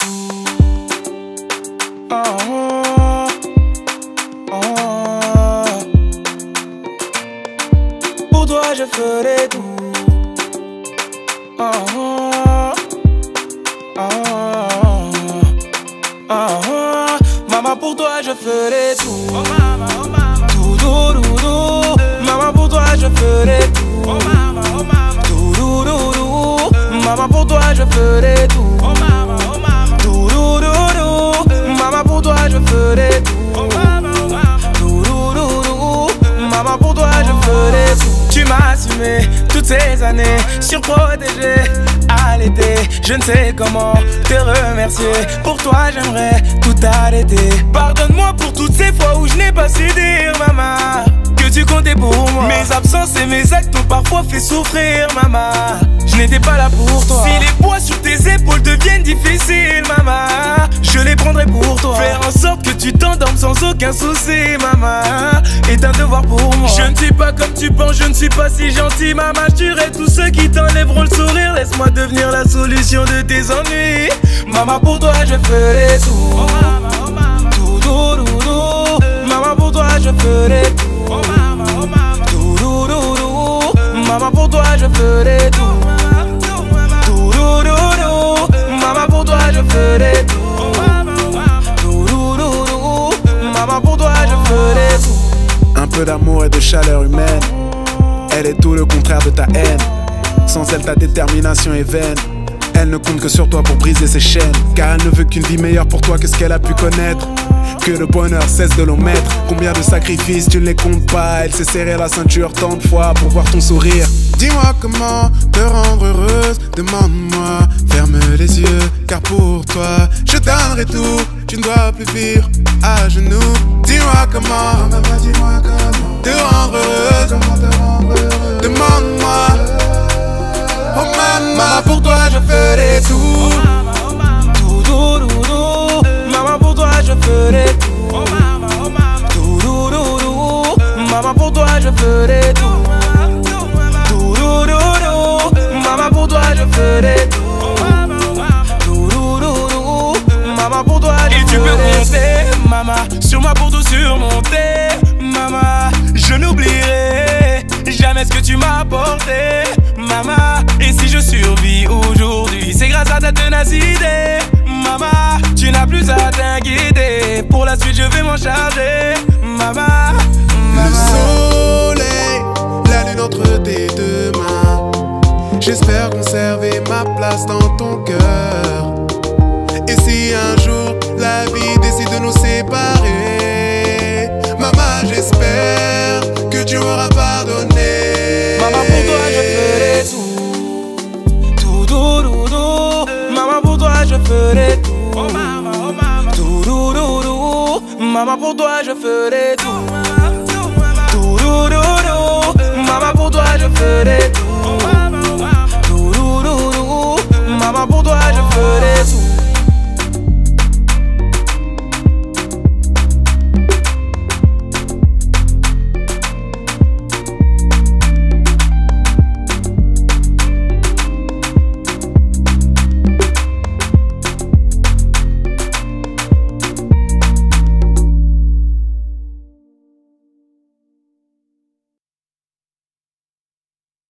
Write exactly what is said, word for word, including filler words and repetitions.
Oh, oh, oh. Pour toi je ferai tout. Oh, oh, oh, oh, oh. Maman, pour toi je ferai tout. Oh, maman, oh, maman. Tout, tout, tout, tout. Maman, pour toi je ferai tout. Oh, maman, oh, maman. Tout, tout, tout, tout. Maman, pour toi je ferai tout. Oh, maman, oh, maman. Tout, tout, tout, tout. Maman, pour toi je ferai tout. Oh, maman, oh, maman. Tout, tout, tout, tout. Maman, pour toi je ferai tout. Tu m'as assumé toutes ces années, surprotégé, allaité. Je ne sais comment te remercier. Pour toi j'aimerais tout arrêter. Pardonne-moi pour toutes ces fois où je n'ai pas su dire, maman, que tu comptais pour moi. Mes absences et mes actes ont parfois fait souffrir, maman. Je n'étais pas là pour toi. Si les poids sur tes épaules deviennent difficiles, maman, je les prendrai pour toi. Faire en sorte que tu t'endormes sans aucun souci, maman, est un devoir pour moi. Je ne suis pas comme tu penses, je ne suis pas si gentil, maman. Je tuerai tous ceux qui t'enlèveront le sourire. Laisse-moi devenir la solution de tes ennuis. Maman, pour toi je ferai tout. Oh, maman, oh, maman. Tout, tout, tout, tout. Maman, pour toi je ferai tout. Oh, maman, oh, maman. Tout, tout, tout, tout. Maman, pour toi je ferai tout. Tout, tout, tout, tout. Maman, pour toi je ferai tout. Tout, tout, tout, tout. Maman, pour toi je ferai tout. Un peu d'amour et de chaleur humaine. Elle est tout le contraire de ta haine. Sans elle ta détermination est vaine. Elle ne compte que sur toi pour briser ses chaînes. Car elle ne veut qu'une vie meilleure pour toi que ce qu'elle a pu connaître. Que le bonheur cesse de l'omettre. Combien de sacrifices tu ne les comptes pas. Elle s'est serrée la ceinture tant de fois pour voir ton sourire. Dis-moi comment te rendre heureuse. Demande-moi, ferme les yeux. Car pour toi je donnerai tout. Tu ne dois plus vivre à genoux. Dis-moi comment te rendre heureuse. Demande-moi. Oh maman, maman, pour toi je ferai tout. Oh, maman, oh, maman. Tout, tout, tout, tout. Maman, pour toi je ferai tout. Oh, maman, oh, maman. Tout, tout, tout, tout. Maman, pour toi je ferai tout. Tout, tout, tout, tout. Maman, pour toi je ferai tout. Tout, tout, tout, tout. Maman, pour toi je ferai tout. Et tu peux compter, maman, sur moi pour tout surmonter. Maman, je n'oublierai jamais ce que tu m'as apporté, maman. Et si je survis aujourd'hui, c'est grâce à ta ténacité, maman. Tu n'as plus à t'inquiéter. Pour la suite je vais m'en charger, maman, maman. Le soleil, la lune entre tes deux mains. J'espère conserver ma place dans ton cœur. Et si un jour la vie décide de nous séparer, maman, j'espère que tu m'auras pardonné. Maman, pour toi je ferai tout. Tout, tout, tout, tout. Maman, pour toi je ferai tout. Oh, maman, oh, maman. Tout, tout, tout, tout. Maman, pour toi je ferai tout.